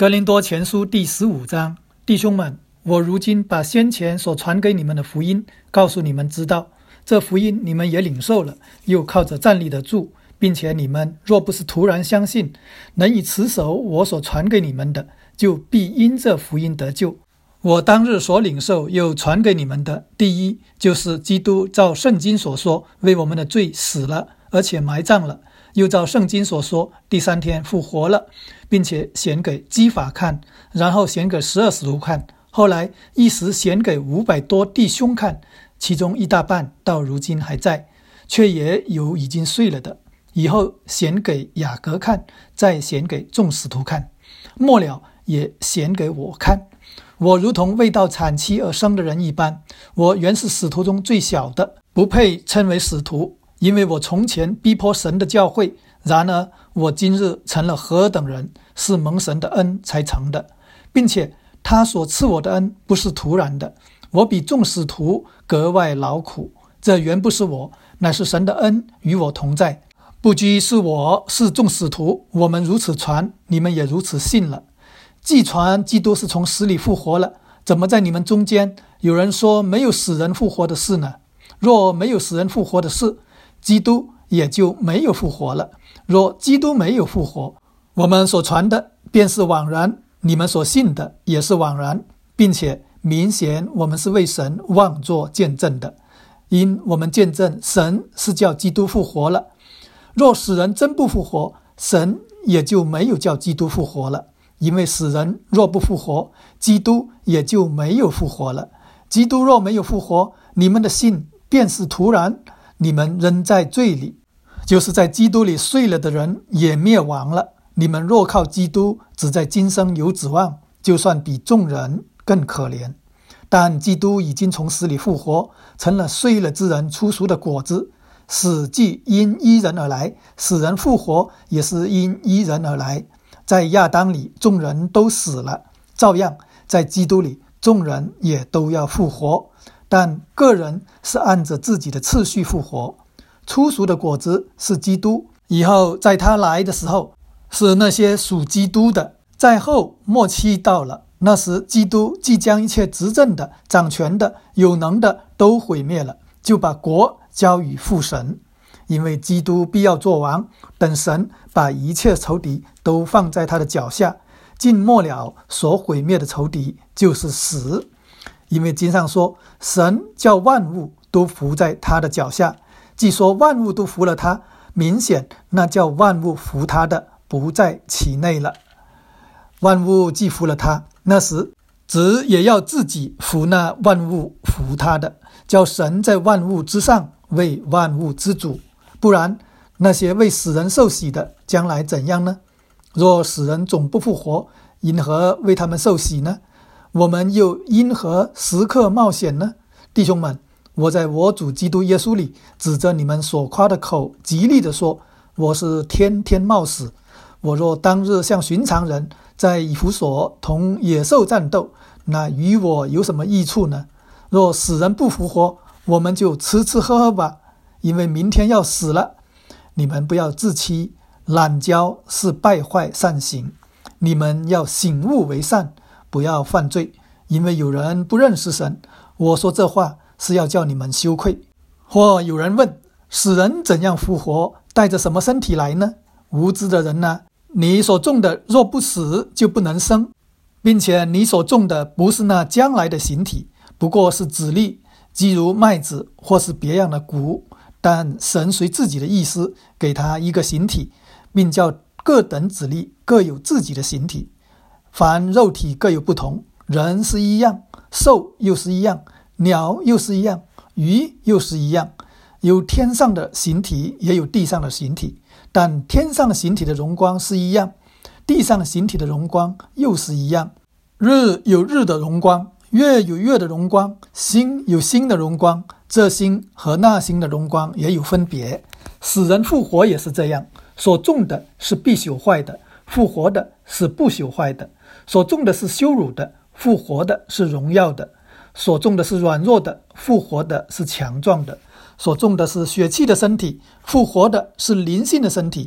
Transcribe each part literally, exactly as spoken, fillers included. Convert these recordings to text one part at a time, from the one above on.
哥林多前书第十五章，弟兄们，我如今把先前所传给你们的福音告诉你们知道，这福音你们也领受了，又靠着站立得住，并且你们若不是突然相信，能以持守我所传给你们的，就必因这福音得救。我当日所领受又传给你们的，第一就是基督照圣经所说为我们的罪死了，而且埋葬了，又照圣经所说第三天复活了，并且显给基法看，然后显给十二使徒看，后来一时显给五百多弟兄看，其中一大半到如今还在，却也有已经睡了的，以后显给雅各看，再显给众使徒看，末了也显给我看。我如同未到产期而生的人一般，我原是使徒中最小的，不配称为使徒，因为我从前逼迫神的教会，然而我今日成了何等人，是蒙神的恩才成的，并且他所赐我的恩不是突然的，我比众使徒格外劳苦，这原不是我，乃是神的恩与我同在。不拘是我是众使徒，我们如此传，你们也如此信了。既传基督是从死里复活了，怎么在你们中间有人说没有死人复活的事呢？若没有死人复活的事，基督也就没有复活了。若基督没有复活，我们所传的便是枉然，你们所信的也是枉然，并且明显我们是为神妄作见证的，因我们见证神是叫基督复活了。若死人真不复活，神也就没有叫基督复活了，因为死人若不复活，基督也就没有复活了。基督若没有复活，你们的信便是徒然，你们仍在罪里，就是在基督里睡了的人也灭亡了。你们若靠基督只在今生有指望，就算比众人更可怜。但基督已经从死里复活，成了睡了之人出熟的果子。死既因一人而来，死人复活也是因一人而来。在亚当里众人都死了，照样在基督里众人也都要复活，但个人是按着自己的次序复活。初熟的果子是基督，以后在他来的时候是那些属基督的。在后末期到了，那时基督既将一切执政的、掌权的、有能的都毁灭了，就把国交与父神。因为基督必要做王，等神把一切仇敌都放在他的脚下。尽末了所毁灭的仇敌就是死，因为经上说，神叫万物都服在他的脚下。既说万物都服了他，明显那叫万物服他的不在其内了。万物既服了他，那时子也要自己服那万物服他的，叫神在万物之上为万物之主。不然那些为死人受洗的将来怎样呢？若死人总不复活，因何为他们受洗呢？我们又因何时刻冒险呢？弟兄们，我在我主基督耶稣里指着你们所夸的口极力地说，我是天天冒死。我若当日像寻常人在以弗所同野兽战斗，那与我有什么益处呢？若死人不复活，我们就吃吃喝喝吧，因为明天要死了。你们不要自欺，懒骄是败坏善行。你们要醒悟为善，不要犯罪，因为有人不认识神。我说这话是要叫你们羞愧。或有人问，死人怎样复活，带着什么身体来呢？无知的人啊，你所种的若不死，就不能生，并且你所种的不是那将来的形体，不过是子粒，即如麦子或是别样的谷。但神随自己的意思给他一个形体，并叫各等子粒各有自己的形体。凡肉体各有不同，人是一样，兽又是一样，鸟又是一样，鱼又是一样。有天上的形体，也有地上的形体，但天上的形体的荣光是一样，地上的形体的荣光又是一样。日有日的荣光，月有月的荣光，星有星的荣光，这星和那星的荣光也有分别。死人复活也是这样，所种的是必朽坏的，复活的是不朽坏的；所种的是羞辱的，复活的是荣耀的；所种的是软弱的，复活的是强壮的；所种的是血气的身体，复活的是灵性的身体。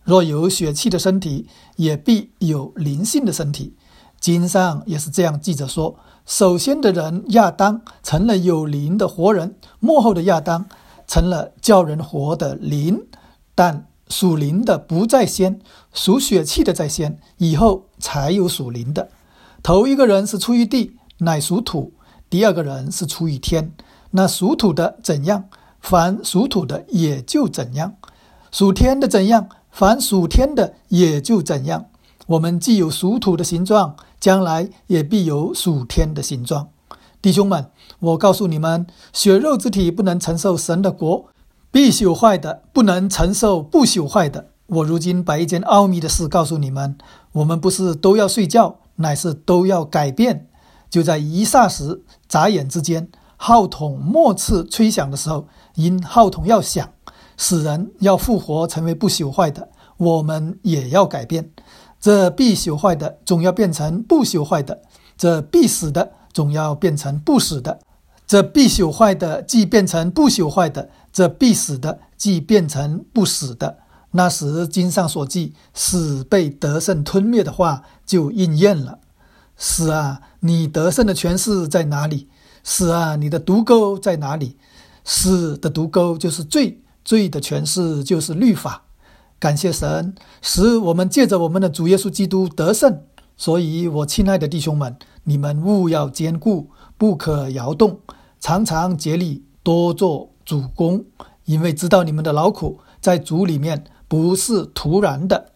若有血气的身体，也必有灵性的身体。经上也是这样记着说，首先的人亚当成了有灵的活人，末后的亚当成了叫人活的灵。但属灵的不在先，属血气的在先，以后才有属灵的。头一个人是出于地，乃属土；第二个人是出于天。那属土的怎样，凡属土的也就怎样；属天的怎样，凡属天的也就怎样。我们既有属土的形状，将来也必有属天的形状。弟兄们，我告诉你们，血肉之体不能承受神的国，必朽坏的不能承受不朽坏的。我如今把一件奥秘的事告诉你们，我们不是都要睡觉，乃是都要改变。就在一霎时，眨眼之间，号筒末次吹响的时候，因号筒要响，使人要复活成为不朽坏的，我们也要改变。这必朽坏的总要变成不朽坏的，这必死的总要变成不死的。这必朽坏的既变成不朽坏的，这必死的既变成不死的。那时经上所记，死被得胜吞灭的话就应验了。死啊，你得胜的权势在哪里？死啊，你的毒钩在哪里？死的毒钩就是罪，罪的权势就是律法。感谢神，使我们借着我们的主耶稣基督得胜。所以我亲爱的弟兄们，你们务要坚固，不可摇动，常常竭力多做主工，因为知道你们的劳苦在主里面不是徒然的。